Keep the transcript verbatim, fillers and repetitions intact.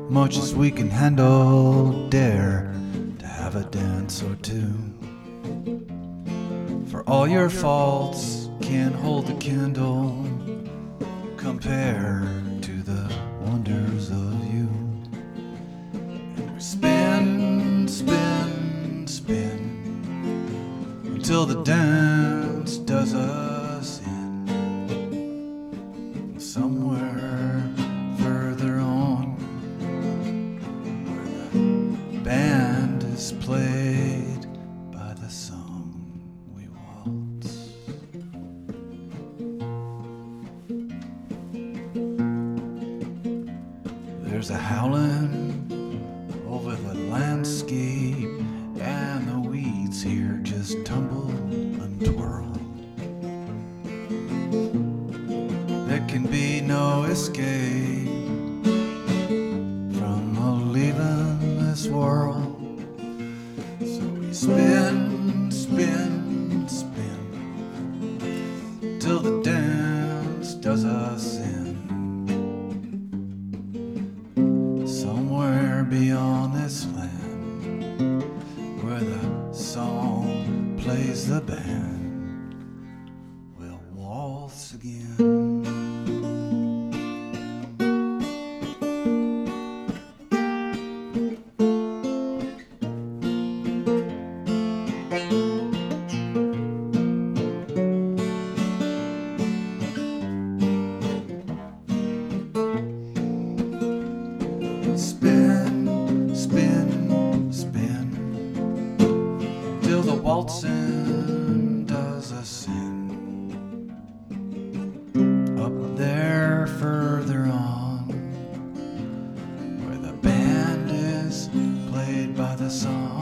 much as we can handle, dare to have a dance or two. For all your faults can't hold a candle compared to the wonders of you. And we spin, spin, spin until the dance does us in. Somewhere further on, where the band is played by the song we waltz. There's a howling over the landscape, and the weeds here just tumble and twirl. There can be no escape from a leaving this world. So we spin, spin, spin till the dance does us in. Somewhere beyond this land, where the song plays the band, we'll waltz again. Spin, spin, spin till the waltzing does us in. Up there further on, where the band is played by the song